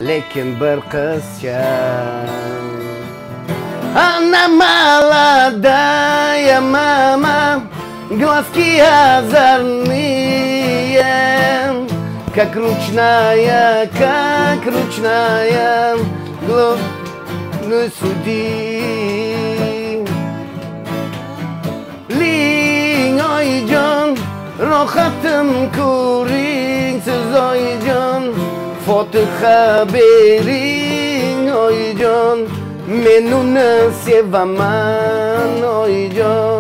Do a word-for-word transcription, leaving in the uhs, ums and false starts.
lekin bir qizcha. Она молодая мама, глазки озорные, как ручная, как ручная, главный судья. Ling oyijon, rohatim ko'ring siz oyijon, fotiha bering oyijon, men uni sevaman oyijon.